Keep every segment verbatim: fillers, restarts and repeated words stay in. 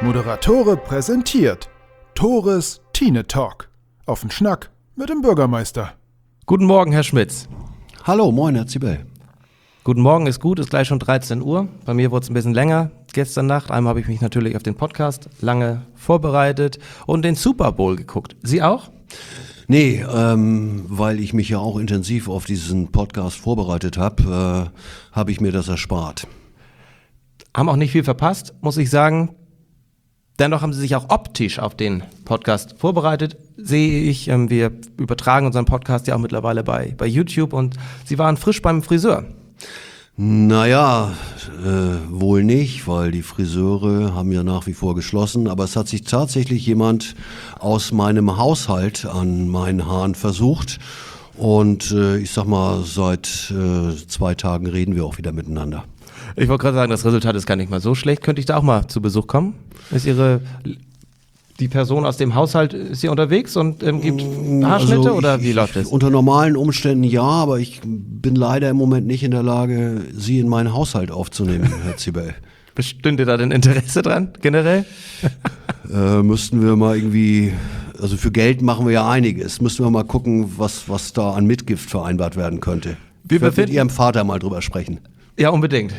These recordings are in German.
Moderatore präsentiert Tores Tine Talk. Auf den Schnack mit dem Bürgermeister. Guten Morgen, Herr Schmitz. Hallo, moin, Herr Zibel. Guten Morgen, ist gut, ist gleich schon dreizehn Uhr. Bei mir wurde es ein bisschen länger gestern Nacht. Einmal habe ich mich natürlich auf den Podcast lange vorbereitet und den Super Bowl geguckt. Sie auch? Nee, ähm, weil ich mich ja auch intensiv auf diesen Podcast vorbereitet habe, äh, habe ich mir das erspart. Haben auch nicht viel verpasst, muss ich sagen. Dennoch haben Sie sich auch optisch auf den Podcast vorbereitet, sehe ich. Ähm, wir übertragen unseren Podcast ja auch mittlerweile bei, bei YouTube und Sie waren frisch beim Friseur. Naja, äh, wohl nicht, weil die Friseure haben ja nach wie vor geschlossen, aber es hat sich tatsächlich jemand aus meinem Haushalt an meinen Haaren versucht und äh, ich sag mal, seit äh, zwei Tagen reden wir auch wieder miteinander. Ich wollte gerade sagen, das Resultat ist gar nicht mal so schlecht. Könnte ich da auch mal zu Besuch kommen? Ist Ihre, die Person aus dem Haushalt, ist sie unterwegs und ähm, gibt Haarschnitte also ich, oder wie läuft das? Unter normalen Umständen ja, aber ich bin leider im Moment nicht in der Lage, Sie in meinen Haushalt aufzunehmen, Herr Zibel. Bestünde da denn Interesse dran, generell? äh, müssten wir mal irgendwie, also für Geld machen wir ja einiges, müssten wir mal gucken, was, was da an Mitgift vereinbart werden könnte. Wir ich werde mit befinden- Ihrem Vater mal drüber sprechen. Ja, unbedingt.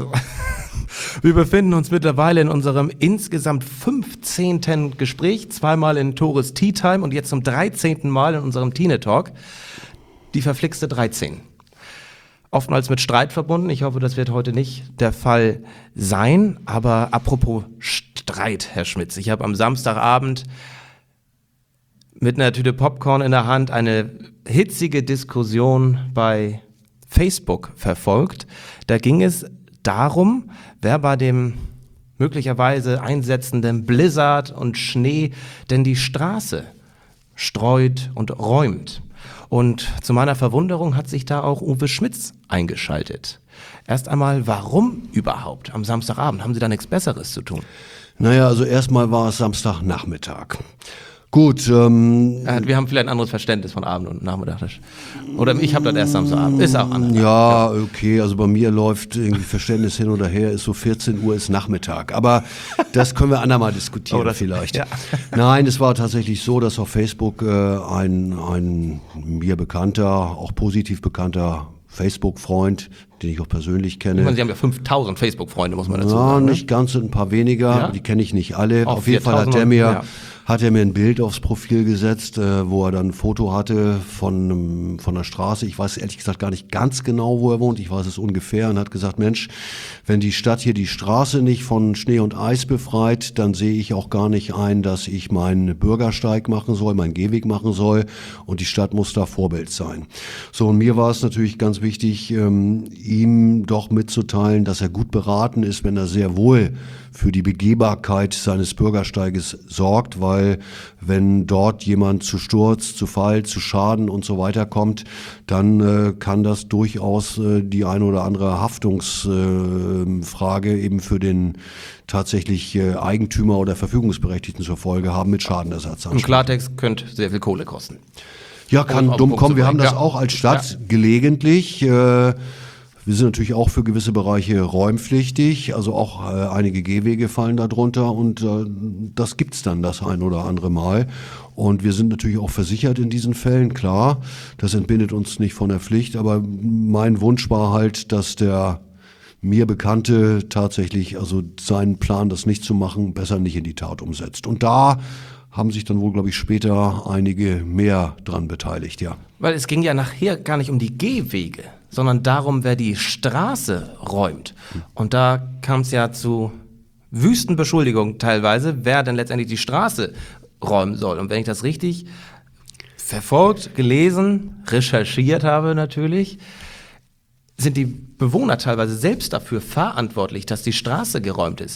Wir befinden uns mittlerweile in unserem insgesamt fünfzehnten Gespräch, zweimal in Tores Tea Time und jetzt zum dreizehnten Mal in unserem Tine Talk. Die verflixte dreizehn. Oftmals mit Streit verbunden. Ich hoffe, das wird heute nicht der Fall sein. Aber apropos Streit, Herr Schmitz. Ich habe am Samstagabend mit einer Tüte Popcorn in der Hand eine hitzige Diskussion bei Facebook verfolgt. Da ging es darum, wer bei dem möglicherweise einsetzenden Blizzard und Schnee denn die Straße streut und räumt. Und zu meiner Verwunderung hat sich da auch Uwe Schmitz eingeschaltet. Erst einmal, warum überhaupt am Samstagabend? Haben Sie da nichts Besseres zu tun? Naja, also erstmal war es Samstagnachmittag. Gut, ähm... Wir haben vielleicht ein anderes Verständnis von Abend und Nachmittag. Oder ich habe das erst Samstagabend. Ist auch anders. Ja, okay, also bei mir läuft irgendwie Verständnis hin oder her, ist so vierzehn Uhr ist Nachmittag. Aber das können wir andermal diskutieren Oh, das- vielleicht. ja. Nein, es war tatsächlich so, dass auf Facebook äh, ein, ein mir bekannter, auch positiv bekannter Facebook-Freund, den ich auch persönlich kenne. Ich meine, Sie haben ja fünftausend Facebook-Freunde, muss man dazu Ja, sagen. nicht ganz, ein paar weniger, Ja? die kenne ich nicht alle. Auch Auf jeden Fall hat viertausend, er mir, ja. hat er mir ein Bild aufs Profil gesetzt, äh, wo er dann ein Foto hatte von, einem- von der Straße. Ich weiß ehrlich gesagt gar nicht ganz genau, wo er wohnt. Ich weiß es ungefähr und hat gesagt, Mensch, wenn die Stadt hier die Straße nicht von Schnee und Eis befreit, dann sehe ich auch gar nicht ein, dass ich meinen Bürgersteig machen soll, meinen Gehweg machen soll und die Stadt muss da Vorbild sein. So, und mir war es natürlich ganz wichtig, ähm, ihm doch mitzuteilen, dass er gut beraten ist, wenn er sehr wohl für die Begehbarkeit seines Bürgersteiges sorgt, weil wenn dort jemand zu Sturz, zu Fall, zu Schaden und so weiter kommt, dann äh, kann das durchaus äh, die eine oder andere Haftungsfrage äh, eben für den tatsächlich äh, Eigentümer oder Verfügungsberechtigten zur Folge haben mit Schadenersatz. Im Klartext könnte sehr viel Kohle kosten. Ja, kann auf den dumm Punkt kommen. zu Wir haben bringen. das Ja. auch als Stadt gelegentlich. Äh, wir sind natürlich auch für gewisse Bereiche räumpflichtig, also auch äh, einige Gehwege fallen da drunter und äh, das gibt's dann das ein oder andere Mal. Und wir sind natürlich auch versichert in diesen Fällen, klar. Das entbindet uns nicht von der Pflicht, aber mein Wunsch war halt, dass der mir Bekannte tatsächlich, also seinen Plan, das nicht zu machen, besser nicht in die Tat umsetzt. Und da haben sich dann wohl, glaube ich, später einige mehr dran beteiligt, ja. Weil es ging ja nachher gar nicht um die Gehwege, sondern darum, wer die Straße räumt. Und da kam es ja zu wüsten Beschuldigungen teilweise, wer denn letztendlich die Straße räumen soll. Und wenn ich das richtig verfolgt, gelesen, recherchiert habe natürlich, sind die Bewohner teilweise selbst dafür verantwortlich, dass die Straße geräumt ist.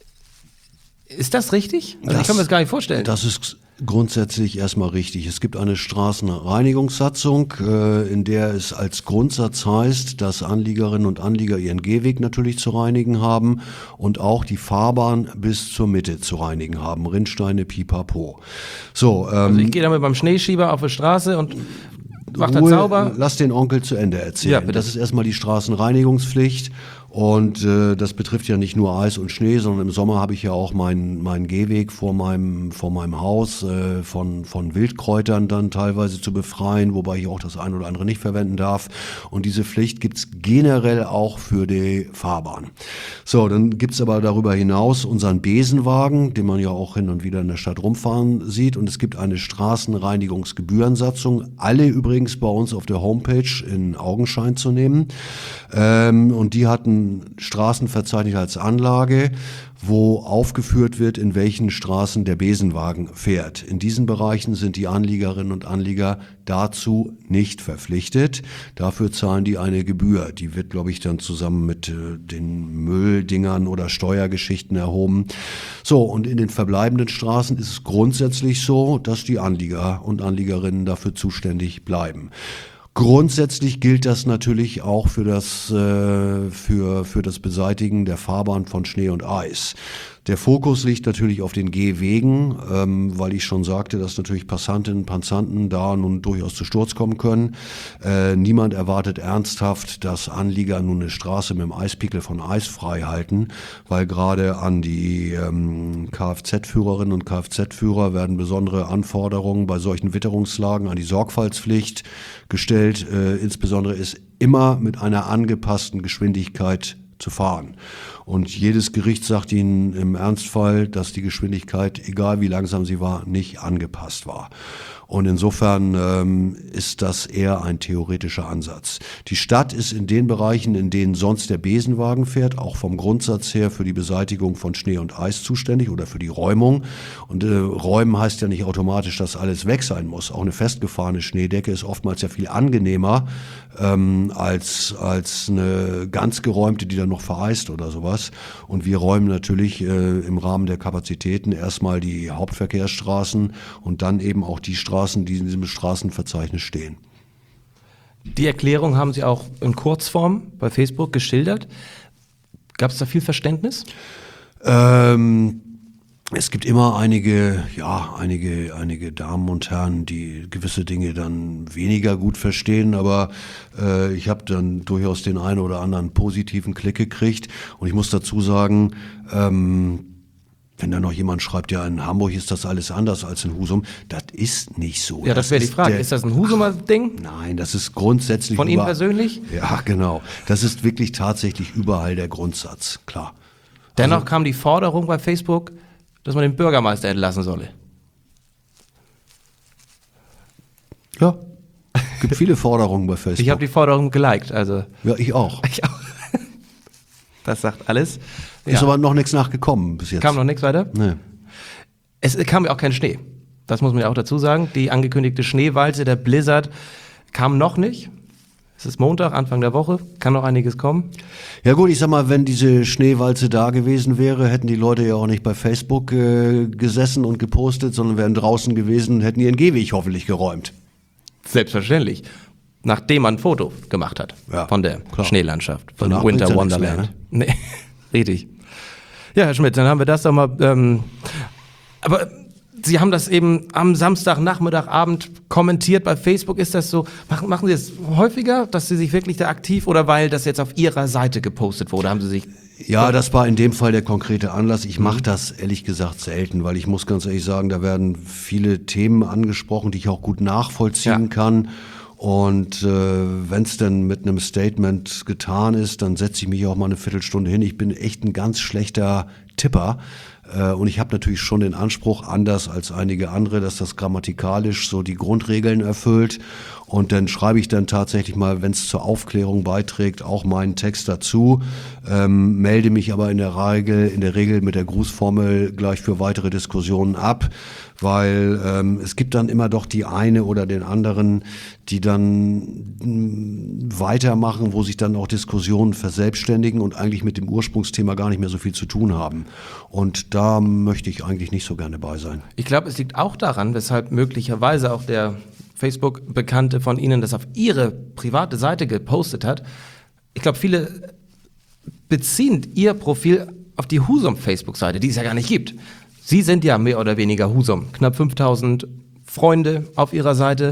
Ist das richtig? Also ich kann mir das gar nicht vorstellen. Das ist grundsätzlich erstmal richtig. Es gibt eine Straßenreinigungssatzung, äh, in der es als Grundsatz heißt, dass Anliegerinnen und Anlieger ihren Gehweg natürlich zu reinigen haben und auch die Fahrbahn bis zur Mitte zu reinigen haben. Rinnsteine, pipapo. So, ähm, Also ich gehe damit beim Schneeschieber auf die Straße und macht er Ruhe, sauber. Lass den Onkel zu Ende erzählen. Ja, bitte. Das ist erstmal die Straßenreinigungspflicht. Und äh, das betrifft ja nicht nur Eis und Schnee, sondern im Sommer habe ich ja auch meinen meinen Gehweg vor meinem vor meinem Haus äh, von von Wildkräutern dann teilweise zu befreien, wobei ich auch das ein oder andere nicht verwenden darf. Und diese Pflicht gibt's generell auch für die Fahrbahn. So, dann gibt's aber darüber hinaus unseren Besenwagen, den man ja auch hin und wieder in der Stadt rumfahren sieht. Und es gibt eine Straßenreinigungsgebührensatzung, alle übrigens bei uns auf der Homepage in Augenschein zu nehmen. Ähm, und die hatten Straßenverzeichnis als Anlage, wo aufgeführt wird, in welchen Straßen der Besenwagen fährt. In diesen Bereichen sind die Anliegerinnen und Anlieger dazu nicht verpflichtet. Dafür zahlen die eine Gebühr. Die wird, glaube ich, dann zusammen mit äh, den Mülldingern oder Steuergeschichten erhoben. So, und in den verbleibenden Straßen ist es grundsätzlich so, dass die Anlieger und Anliegerinnen dafür zuständig bleiben. Grundsätzlich gilt das natürlich auch für das, äh, für, für das Beseitigen der Fahrbahn von Schnee und Eis. Der Fokus liegt natürlich auf den Gehwegen, ähm, weil ich schon sagte, dass natürlich Passantinnen und Passanten da nun durchaus zu Sturz kommen können. Äh, niemand erwartet ernsthaft, dass Anlieger nun eine Straße mit dem Eispickel von Eis frei halten, weil gerade an die ähm, Kfz-Führerinnen und Kfz-Führer werden besondere Anforderungen bei solchen Witterungslagen an die Sorgfaltspflicht gestellt. Äh, insbesondere ist immer mit einer angepassten Geschwindigkeit zu fahren. Und jedes Gericht sagt Ihnen im Ernstfall, dass die Geschwindigkeit, egal wie langsam sie war, nicht angepasst war. Und insofern ähm, ist das eher ein theoretischer Ansatz. Die Stadt ist in den Bereichen, in denen sonst der Besenwagen fährt, auch vom Grundsatz her für die Beseitigung von Schnee und Eis zuständig oder für die Räumung. Und äh, Räumen heißt ja nicht automatisch, dass alles weg sein muss. Auch eine festgefahrene Schneedecke ist oftmals ja viel angenehmer ähm, als, als eine ganz geräumte, die dann noch vereist oder sowas. Und wir räumen natürlich äh, im Rahmen der Kapazitäten erstmal die Hauptverkehrsstraßen und dann eben auch die Straßen, die in diesem Straßenverzeichnis stehen. Die Erklärung haben Sie auch in Kurzform bei Facebook geschildert. Gab es da viel Verständnis? Ähm, es gibt immer einige, ja, einige, einige Damen und Herren, die gewisse Dinge dann weniger gut verstehen, aber äh, ich habe dann durchaus den einen oder anderen positiven Klick gekriegt. Und ich muss dazu sagen, ähm, wenn da noch jemand schreibt, ja, in Hamburg ist das alles anders als in Husum, das ist nicht so. Ja, das, das wäre die Frage. Der, ist das ein Husumer Ding? Nein, das ist grundsätzlich. Von Ihnen persönlich? Ja, genau. Das ist wirklich tatsächlich überall der Grundsatz, klar. Dennoch Also, kam die Forderung bei Facebook, dass man den Bürgermeister entlassen solle. Ja, gibt viele Forderungen bei Facebook. Ich habe die Forderung geliked, also. Ja, ich auch. Ich auch. Das sagt alles. Ist Ja. aber noch nichts nachgekommen bis jetzt. Kam noch nichts weiter? Nee. Es kam ja auch kein Schnee. Das muss man ja auch dazu sagen. Die angekündigte Schneewalze, der Blizzard, kam noch nicht. Es ist Montag, Anfang der Woche. Kann noch einiges kommen. Ja gut, ich sag mal, wenn diese Schneewalze da gewesen wäre, hätten die Leute ja auch nicht bei Facebook äh, gesessen und gepostet, sondern wären draußen gewesen und hätten ihren Gehweg hoffentlich geräumt. Selbstverständlich. Nachdem man ein Foto gemacht hat Ja, von der klar. Schneelandschaft, von Danach Winter bringt's ja nichts Wonderland. mehr, Nee, richtig. Ja, Herr Schmidt, dann haben wir das doch mal. Ähm, aber Sie haben das eben am Samstagnachmittag, Abend kommentiert bei Facebook. Ist das so? Machen, machen Sie es häufiger, dass Sie sich wirklich da aktiv oder weil das jetzt auf Ihrer Seite gepostet wurde, haben Sie sich. Ja, das war in dem Fall der konkrete Anlass. Ich mache das ehrlich gesagt selten, weil ich muss ganz ehrlich sagen, da werden viele Themen angesprochen, die ich auch gut nachvollziehen Ja. kann. Und äh, wenn es denn mit einem Statement getan ist, dann setze ich mich auch mal eine Viertelstunde hin. Ich bin echt ein ganz schlechter Tipper. Äh, und ich habe natürlich schon den Anspruch, anders als einige andere, dass das grammatikalisch so die Grundregeln erfüllt. Und dann schreibe ich dann tatsächlich mal, wenn es zur Aufklärung beiträgt, auch meinen Text dazu, ähm, melde mich aber in der Regel, in der Regel mit der Grußformel gleich für weitere Diskussionen ab, weil ähm, es gibt dann immer doch die eine oder den anderen, die dann mh, weitermachen, wo sich dann auch Diskussionen verselbstständigen und eigentlich mit dem Ursprungsthema gar nicht mehr so viel zu tun haben. Und da möchte ich eigentlich nicht so gerne bei sein. Ich glaube, es liegt auch daran, weshalb möglicherweise auch der Facebook-Bekannte von Ihnen das auf Ihre private Seite gepostet hat. Ich glaube, viele beziehen Ihr Profil auf die Husum-Facebook-Seite, die es ja gar nicht gibt. Sie sind ja mehr oder weniger Husum. Knapp fünftausend Freunde auf Ihrer Seite.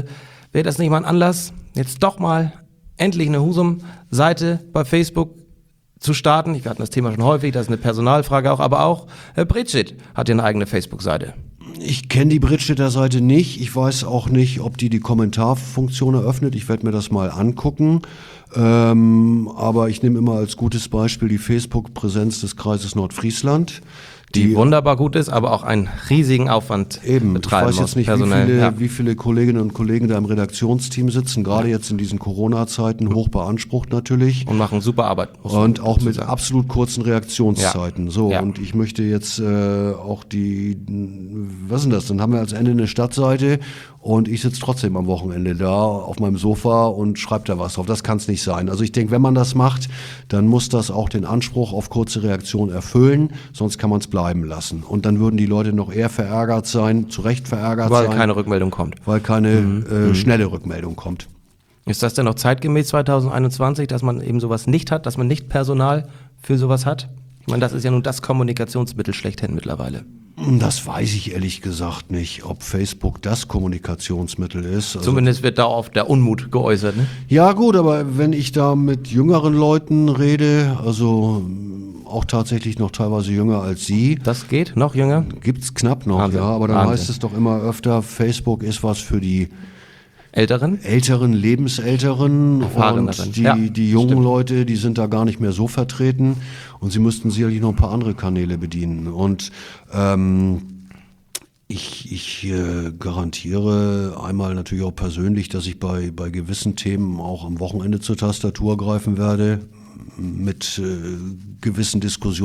wäre das nicht mal ein Anlass, jetzt doch mal endlich eine Husum-Seite bei Facebook zu starten? Wir hatten das Thema schon häufig, das ist eine Personalfrage auch, aber auch Herr Britschit hat ja eine eigene Facebook-Seite. Ich kenne die Britschiter Seite nicht. Ich weiß auch nicht, ob die die Kommentarfunktion eröffnet. Ich werde mir das mal angucken. Ähm, aber ich nehme immer als gutes Beispiel die Facebook-Präsenz des Kreises Nordfriesland. Die, die wunderbar gut ist, aber auch einen riesigen Aufwand eben, betreiben ich weiß jetzt nicht, wie viele, ja. wie viele Kolleginnen und Kollegen da im Redaktionsteam sitzen, gerade jetzt in diesen Corona-Zeiten, hoch beansprucht natürlich. Und machen super Arbeit. Und auch mit sagen. absolut kurzen Reaktionszeiten. Ja. So, ja. Und ich möchte jetzt äh, auch die, was ist denn das, dann haben wir als Ende eine Stadtseite und ich sitze trotzdem am Wochenende da auf meinem Sofa und schreibe da was drauf. Das kann es nicht sein. Also ich denke, wenn man das macht, dann muss das auch den Anspruch auf kurze Reaktion erfüllen, sonst kann man es bleiben lassen. Und dann würden die Leute noch eher verärgert sein, zu Recht verärgert weil sein. Weil keine Rückmeldung kommt. Weil keine mhm. äh, schnelle Rückmeldung kommt. Ist das denn noch zeitgemäß zwanzig einundzwanzig, dass man eben sowas nicht hat, dass man nicht Personal für sowas hat? Ich meine, das ist ja nun das Kommunikationsmittel schlechthin mittlerweile. Das weiß ich ehrlich gesagt nicht, ob Facebook das Kommunikationsmittel ist. Also zumindest wird da oft der Unmut geäußert, ne? Ja gut, aber wenn ich da mit jüngeren Leuten rede, also auch tatsächlich noch teilweise jünger als Sie. Das geht? Noch jünger? Gibt's knapp noch, Wahnsinn. Ja, aber dann Wahnsinn. heißt es doch immer öfter, Facebook ist was für die Älteren? Älteren, Lebensälteren und die, ja, die jungen stimmt. Leute, die sind da gar nicht mehr so vertreten und sie müssten sicherlich noch ein paar andere Kanäle bedienen. Und ähm, ich, ich äh, garantiere einmal natürlich auch persönlich, dass ich bei, bei gewissen Themen auch am Wochenende zur Tastatur greifen werde, mit äh, gewissen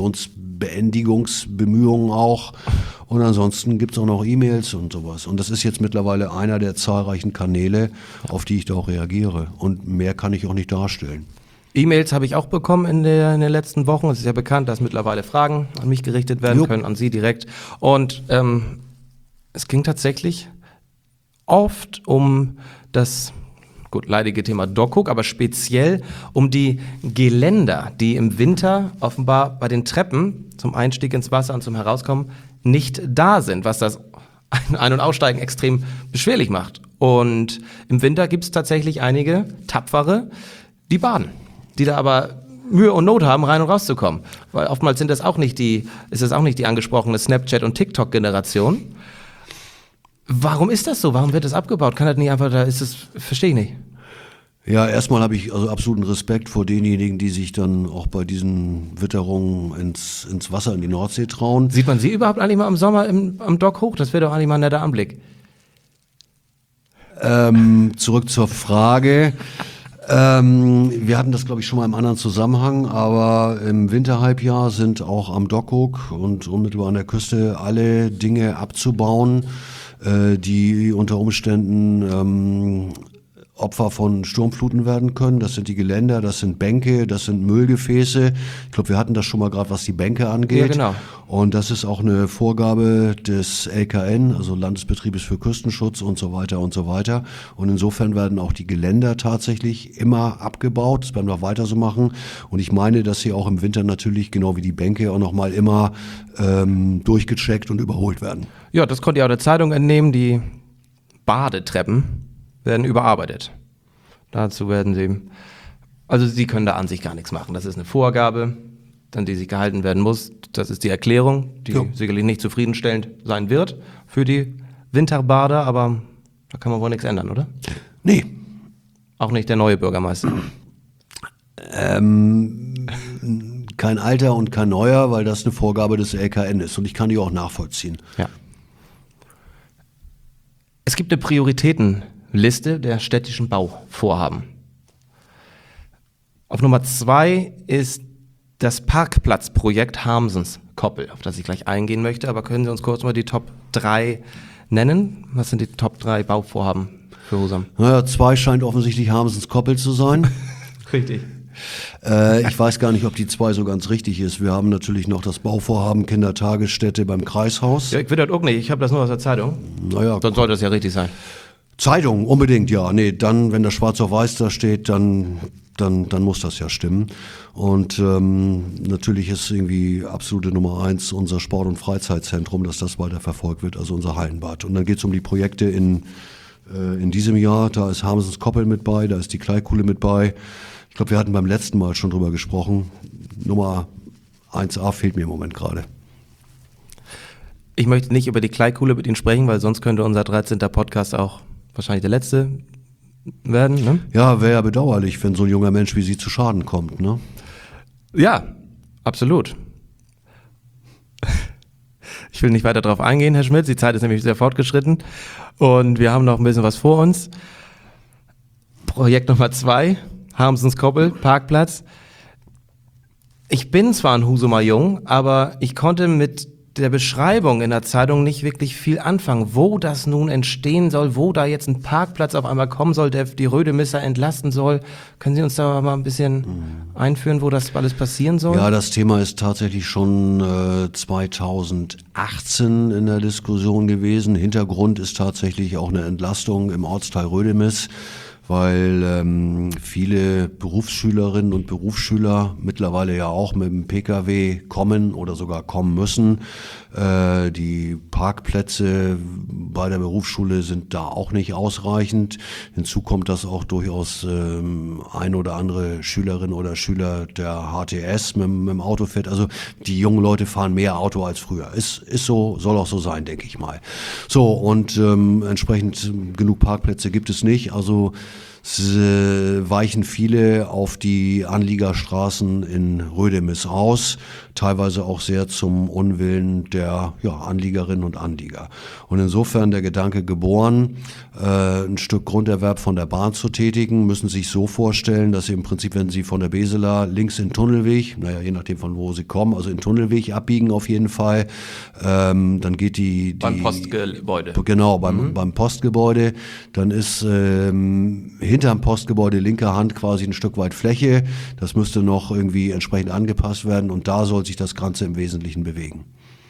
Diskussionsbeendigungsbemühungen auch. Und ansonsten gibt es auch noch E-Mails und sowas. Und das ist jetzt mittlerweile einer der zahlreichen Kanäle, auf die ich da auch reagiere. Und mehr kann ich auch nicht darstellen. E-Mails habe ich auch bekommen in, der, in den letzten Wochen. Es ist ja bekannt, dass mittlerweile Fragen an mich gerichtet werden jo. können, an Sie direkt. Und ähm, es ging tatsächlich oft um das gut, leidige Thema Doghook, aber speziell um die Geländer, die im Winter offenbar bei den Treppen zum Einstieg ins Wasser und zum Herauskommen nicht da sind, was das Ein- und Aussteigen extrem beschwerlich macht. Und im Winter gibt es tatsächlich einige Tapfere, die baden, die da aber Mühe und Not haben, rein und rauszukommen. Weil oftmals sind das auch nicht die, ist das auch nicht die angesprochene Snapchat- und TikTok-Generation. Warum ist das so? Warum wird das abgebaut? Kann das nicht einfach, da ist es, verstehe ich nicht. Ja, erstmal habe ich also absoluten Respekt vor denjenigen, die sich dann auch bei diesen Witterungen ins, ins Wasser, in die Nordsee trauen. Sieht man sie überhaupt eigentlich mal im Sommer im, am Dock hoch? Das wäre doch eigentlich mal ein netter Anblick. Ähm, zurück zur Frage. ähm, wir hatten das, glaube ich, schon mal im anderen Zusammenhang, aber im Winterhalbjahr sind auch am Dockhook und unmittelbar an der Küste alle Dinge abzubauen, äh, die unter Umständen ähm, Opfer von Sturmfluten werden können. Das sind die Geländer, das sind Bänke, das sind Müllgefäße. Ich glaube, wir hatten das schon mal gerade, was die Bänke angeht. Ja, genau. Und das ist auch eine Vorgabe des L K N, also Landesbetriebes für Küstenschutz und so weiter und so weiter. Und insofern werden auch die Geländer tatsächlich immer abgebaut. Das werden wir weiter so machen. Und ich meine, dass sie auch im Winter natürlich, genau wie die Bänke, auch nochmal immer ähm, durchgecheckt und überholt werden. Ja, das konnte ihr auch der Zeitung entnehmen. Die Badetreppen werden überarbeitet. Dazu werden sie, also sie können da an sich gar nichts machen. Das ist eine Vorgabe, an die sich gehalten werden muss. Das ist die Erklärung, die ja. sicherlich nicht zufriedenstellend sein wird für die Winterbader, aber da kann man wohl nichts ändern, oder? Nee. Auch nicht der neue Bürgermeister. Ähm, kein alter und kein neuer, weil das eine Vorgabe des L K N ist und ich kann die auch nachvollziehen. Ja. Es gibt eine Prioritätenliste der städtischen Bauvorhaben. Auf Nummer zwei ist das Parkplatzprojekt Harmsens-Koppel, auf das ich gleich eingehen möchte. Aber können Sie uns kurz mal die Top drei nennen? Was sind die Top drei Bauvorhaben für Husum? Naja, zwei scheint offensichtlich Harmsens-Koppel zu sein. Richtig. Äh, ich weiß gar nicht, ob die zwei so ganz richtig ist. Wir haben natürlich noch das Bauvorhaben Kindertagesstätte beim Kreishaus. Ja, ich will das auch nicht. Ich habe das nur aus der Zeitung. Naja, dann sollte das ja richtig sein. Zeitung, unbedingt, ja. Nee, dann, wenn das schwarz auf weiß da steht, dann, dann, dann muss das ja stimmen. Und ähm, natürlich ist irgendwie absolute Nummer eins unser Sport- und Freizeitzentrum, dass das weiter verfolgt wird, also unser Hallenbad. Und dann geht es um die Projekte in Äh, in diesem Jahr, da ist Hamsens Koppel mit bei, da ist die Kleikuhle mit bei. Ich glaube, wir hatten beim letzten Mal schon drüber gesprochen. Nummer eins a fehlt mir im Moment gerade. Ich möchte nicht über die Kleikuhle mit Ihnen sprechen, weil sonst könnte unser dreizehnter Podcast auch wahrscheinlich der letzte werden. Ne? Ja, wäre ja bedauerlich, wenn so ein junger Mensch wie Sie zu Schaden kommt. Ne? Ja, absolut. Ich will nicht weiter darauf eingehen, Herr Schmitz. Die Zeit ist nämlich sehr fortgeschritten und wir haben noch ein bisschen was vor uns. Projekt Nummer zwei, Harmsens Koppel, Parkplatz. Ich bin zwar ein Husumer Jung, aber ich konnte mit der Beschreibung in der Zeitung nicht wirklich viel anfangen, wo das nun entstehen soll, wo da jetzt ein Parkplatz auf einmal kommen soll, der die Rödemisser entlasten soll. Können Sie uns da mal ein bisschen mhm. einführen, wo das alles passieren soll? Ja, das Thema ist tatsächlich schon äh, zweitausendachtzehn in der Diskussion gewesen. Hintergrund ist tatsächlich auch eine Entlastung im Ortsteil Rödemis, weil ähm, viele Berufsschülerinnen und Berufsschüler mittlerweile ja auch mit dem Pkw kommen oder sogar kommen müssen. Äh, die Parkplätze bei der Berufsschule sind da auch nicht ausreichend. Hinzu kommt, dass auch durchaus ähm, ein oder andere Schülerin oder Schüler der H T S mit, mit dem Auto fährt. Also die jungen Leute fahren mehr Auto als früher. Ist, ist so, soll auch so sein, denke ich mal. So, und ähm, entsprechend genug Parkplätze gibt es nicht. Also Es äh, weichen viele auf die Anliegerstraßen in Rödemis aus, teilweise auch sehr zum Unwillen der ja, Anliegerinnen und Anlieger. Und insofern der Gedanke geboren, äh, ein Stück Grunderwerb von der Bahn zu tätigen, müssen sich so vorstellen, dass sie im Prinzip, wenn sie von der Beseler links in Tunnelweg, naja, je nachdem von wo sie kommen, also in Tunnelweg abbiegen auf jeden Fall, ähm, dann geht die... die beim Postgebäude. Genau, beim, mhm. beim Postgebäude, dann ist ähm, hinterm Postgebäude linker Hand quasi ein Stück weit Fläche. Das müsste noch irgendwie entsprechend angepasst werden und da soll sich das Ganze im Wesentlichen bewegen.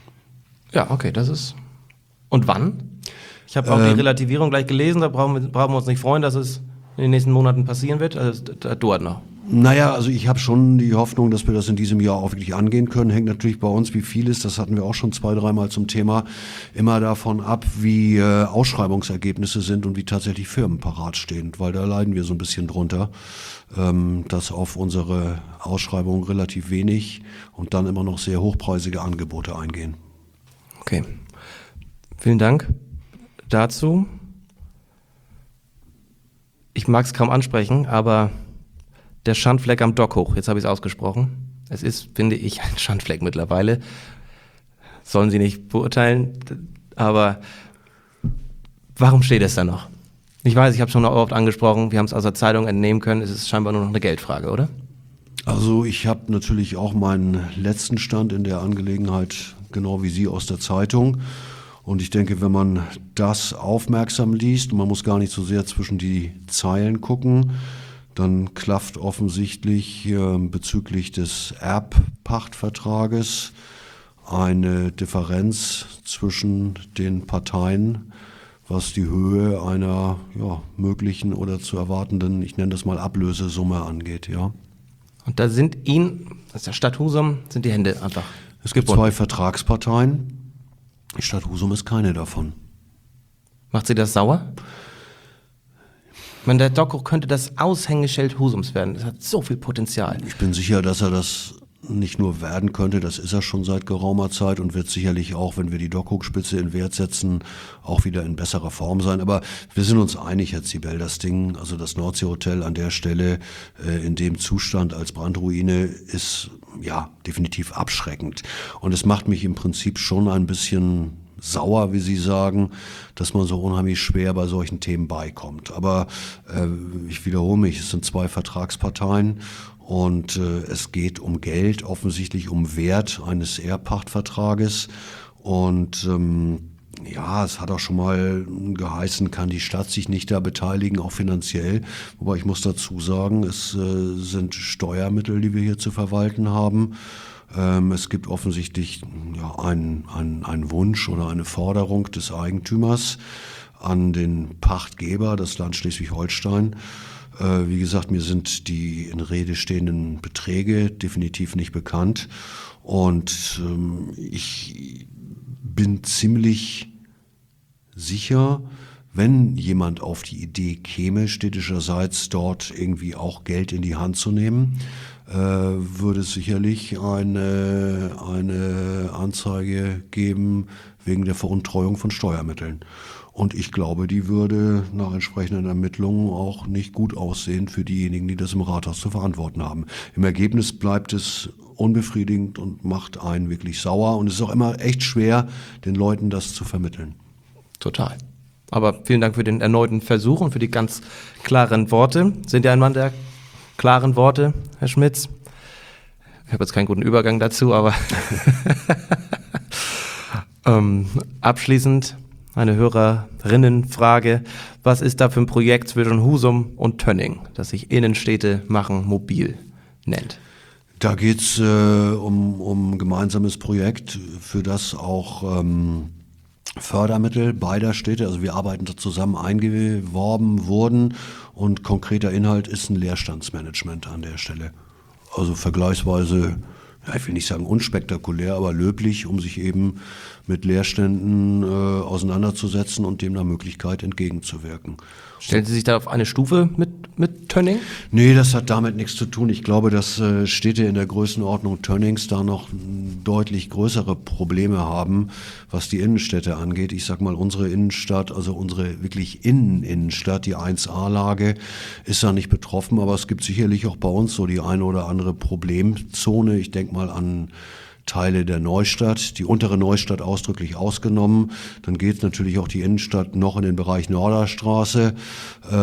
Ja, okay, das ist... Und wann? Ich habe auch Ähm, die Relativierung gleich gelesen, da brauchen wir, brauchen wir uns nicht freuen, dass es in den nächsten Monaten passieren wird. Also, das dauert noch. Naja, also ich habe schon die Hoffnung, dass wir das in diesem Jahr auch wirklich angehen können. Hängt natürlich bei uns, wie vieles, das hatten wir auch schon zwei, dreimal zum Thema, immer davon ab, wie äh, Ausschreibungsergebnisse sind und wie tatsächlich Firmen parat stehen, weil da leiden wir so ein bisschen drunter, ähm, dass auf unsere Ausschreibung relativ wenig und dann immer noch sehr hochpreisige Angebote eingehen. Okay, vielen Dank dazu. Ich mag es kaum ansprechen, aber der Schandfleck am Dockhoch, jetzt habe ich es ausgesprochen. Es ist, finde ich, ein Schandfleck mittlerweile. Sollen Sie nicht beurteilen, aber warum steht es da noch? Ich weiß, ich habe es schon oft angesprochen, wir haben es aus der Zeitung entnehmen können, es ist scheinbar nur noch eine Geldfrage, oder? Also ich habe natürlich auch meinen letzten Stand in der Angelegenheit, genau wie Sie, aus der Zeitung. Und ich denke, wenn man das aufmerksam liest, und man muss gar nicht so sehr zwischen die Zeilen gucken, dann klafft offensichtlich äh, bezüglich des Erbpachtvertrages eine Differenz zwischen den Parteien, was die Höhe einer ja, möglichen oder zu erwartenden, ich nenne das mal Ablösesumme angeht. Ja. Und da sind Ihnen, das ist der Stadt Husum, sind die Hände einfach Es gibt gebunden. zwei Vertragsparteien, die Stadt Husum ist keine davon. Macht Sie das sauer? Ich meine, der Dockhoch könnte das Aushängeschild Husums werden. Das hat so viel Potenzial. Ich bin sicher, dass er das nicht nur werden könnte, das ist er schon seit geraumer Zeit und wird sicherlich auch, wenn wir die Dockhochspitze in Wert setzen, auch wieder in besserer Form sein. Aber wir sind uns einig, Herr Zibel, das Ding, also das Nordsee-Hotel an der Stelle äh, in dem Zustand als Brandruine ist ja definitiv abschreckend. Und es macht mich im Prinzip schon ein bisschen sauer, wie Sie sagen, dass man so unheimlich schwer bei solchen Themen beikommt. Aber äh, ich wiederhole mich, es sind zwei Vertragsparteien und äh, es geht um Geld, offensichtlich um Wert eines Erbpachtvertrages. Und ähm, ja, es hat auch schon mal geheißen, kann die Stadt sich nicht da beteiligen, auch finanziell. Wobei ich muss dazu sagen, es äh, sind Steuermittel, die wir hier zu verwalten haben. Es gibt offensichtlich ja, einen, einen, einen Wunsch oder eine Forderung des Eigentümers an den Pachtgeber, das Land Schleswig-Holstein. Äh, wie gesagt, mir sind die in Rede stehenden Beträge definitiv nicht bekannt. Und ähm, ich bin ziemlich sicher, wenn jemand auf die Idee käme, städtischerseits dort irgendwie auch Geld in die Hand zu nehmen, äh, würde es sicherlich eine, eine Anzeige geben wegen der Veruntreuung von Steuermitteln. Und ich glaube, die würde nach entsprechenden Ermittlungen auch nicht gut aussehen für diejenigen, die das im Rathaus zu verantworten haben. Im Ergebnis bleibt es unbefriedigend und macht einen wirklich sauer. Und es ist auch immer echt schwer, den Leuten das zu vermitteln. Total. Aber vielen Dank für den erneuten Versuch und für die ganz klaren Worte. Sind ja ein Mann der klaren Worte, Herr Schmitz. Ich habe jetzt keinen guten Übergang dazu, aber ähm, abschließend eine Hörerinnenfrage. Was ist da für ein Projekt zwischen Husum und Tönning, das sich Innenstädte machen mobil nennt? Da geht's äh, um, um ein gemeinsames Projekt, für das auch ähm, Fördermittel beider Städte, also wir arbeiten da zusammen, eingeworben wurden und konkreter Inhalt ist ein Leerstandsmanagement an der Stelle. Also vergleichsweise, ja, ich will nicht sagen unspektakulär, aber löblich, um sich eben mit Leerständen äh, auseinanderzusetzen und dem nach Möglichkeit entgegenzuwirken. Stellen Sie sich da auf eine Stufe mit, mit Tönning? Nee, das hat damit nichts zu tun. Ich glaube, dass äh, Städte in der Größenordnung Tönnings da noch deutlich größere Probleme haben, was die Innenstädte angeht. Ich sag mal, unsere Innenstadt, also unsere wirklich Innen-Innenstadt, die eins A-Lage, ist da nicht betroffen, aber es gibt sicherlich auch bei uns so die eine oder andere Problemzone. Ich denke mal an Teile der Neustadt, die untere Neustadt ausdrücklich ausgenommen. Dann geht natürlich auch die Innenstadt noch in den Bereich Norderstraße, äh,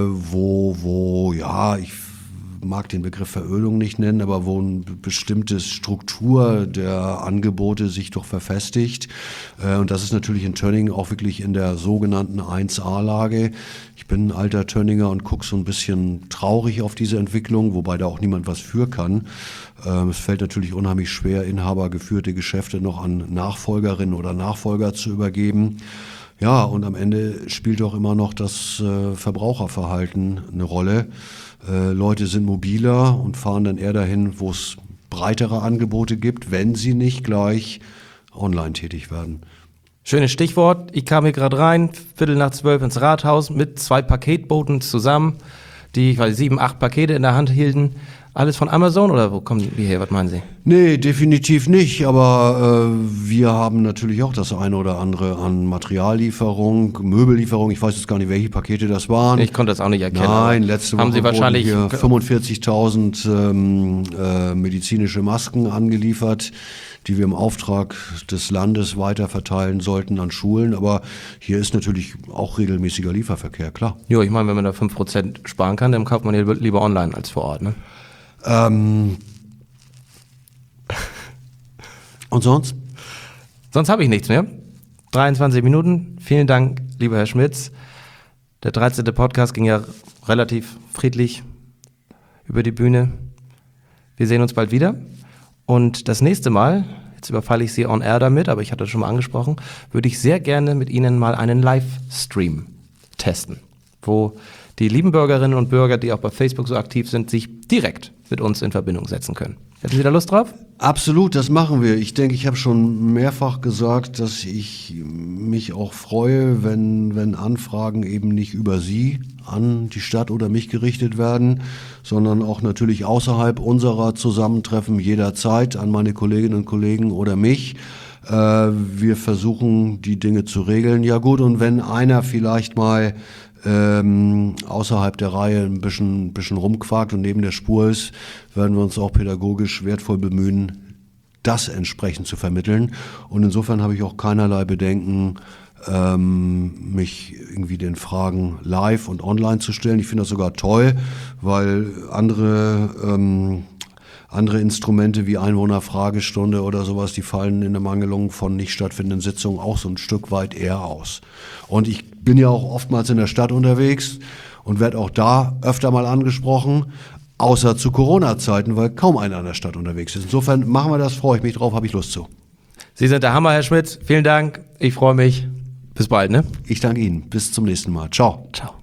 wo, wo, ja, ich mag den Begriff Verödung nicht nennen, aber wo eine bestimmte Struktur der Angebote sich doch verfestigt. Äh, und das ist natürlich in Tönning auch wirklich in der sogenannten eins A-Lage. Ich bin ein alter Tönninger und gucke so ein bisschen traurig auf diese Entwicklung, wobei da auch niemand was für kann. Ähm, es fällt natürlich unheimlich schwer, inhabergeführte Geschäfte noch an Nachfolgerinnen oder Nachfolger zu übergeben. Ja, und am Ende spielt auch immer noch das äh, Verbraucherverhalten eine Rolle. Äh, Leute sind mobiler und fahren dann eher dahin, wo es breitere Angebote gibt, wenn sie nicht gleich online tätig werden. Schönes Stichwort. Ich kam hier gerade rein, Viertel nach zwölf ins Rathaus mit zwei Paketboten zusammen, die, ich weiß, sieben, acht Pakete in der Hand hielten. Alles von Amazon oder wo kommen die her? Was meinen Sie? Nee, definitiv nicht, aber äh, wir haben natürlich auch das eine oder andere an Materiallieferung, Möbellieferung. Ich weiß jetzt gar nicht, welche Pakete das waren. Ich konnte das auch nicht erkennen. Nein, letzte Woche haben Sie wahrscheinlich wurden hier fünfundvierzigtausend ähm, äh, medizinische Masken angeliefert, die wir im Auftrag des Landes weiterverteilen sollten an Schulen. Aber hier ist natürlich auch regelmäßiger Lieferverkehr, klar. Jo, ich meine, wenn man da fünf Prozent sparen kann, dann kauft man hier lieber online als vor Ort, ne? Ähm Und sonst? Sonst habe ich nichts mehr. dreiundzwanzig Minuten. Vielen Dank, lieber Herr Schmitz. Der dreizehnte Podcast ging ja relativ friedlich über die Bühne. Wir sehen uns bald wieder. Und das nächste Mal, jetzt überfalle ich Sie on air damit, aber ich hatte das schon mal angesprochen, würde ich sehr gerne mit Ihnen mal einen Livestream testen, wo die lieben Bürgerinnen und Bürger, die auch bei Facebook so aktiv sind, sich direkt mit uns in Verbindung setzen können. Hätten Sie da Lust drauf? Absolut, das machen wir. Ich denke, ich habe schon mehrfach gesagt, dass ich mich auch freue, wenn, wenn Anfragen eben nicht über Sie an die Stadt oder mich gerichtet werden, sondern auch natürlich außerhalb unserer Zusammentreffen jederzeit an meine Kolleginnen und Kollegen oder mich. Äh, wir versuchen, die Dinge zu regeln. Ja gut, und wenn einer vielleicht mal Ähm, außerhalb der Reihe ein bisschen, bisschen rumquakt und neben der Spur ist, werden wir uns auch pädagogisch wertvoll bemühen, das entsprechend zu vermitteln. Und insofern habe ich auch keinerlei Bedenken, ähm, mich irgendwie den Fragen live und online zu stellen. Ich finde das sogar toll, weil andere ähm, Andere Instrumente wie Einwohnerfragestunde oder sowas, die fallen in der Mangelung von nicht stattfindenden Sitzungen auch so ein Stück weit eher aus. Und ich bin ja auch oftmals in der Stadt unterwegs und werde auch da öfter mal angesprochen, außer zu Corona-Zeiten, weil kaum einer in der Stadt unterwegs ist. Insofern machen wir das, freue ich mich drauf, habe ich Lust zu. Sie sind der Hammer, Herr Schmitz. Vielen Dank. Ich freue mich. Bis bald, ne? Ich danke Ihnen. Bis zum nächsten Mal. Ciao. Ciao.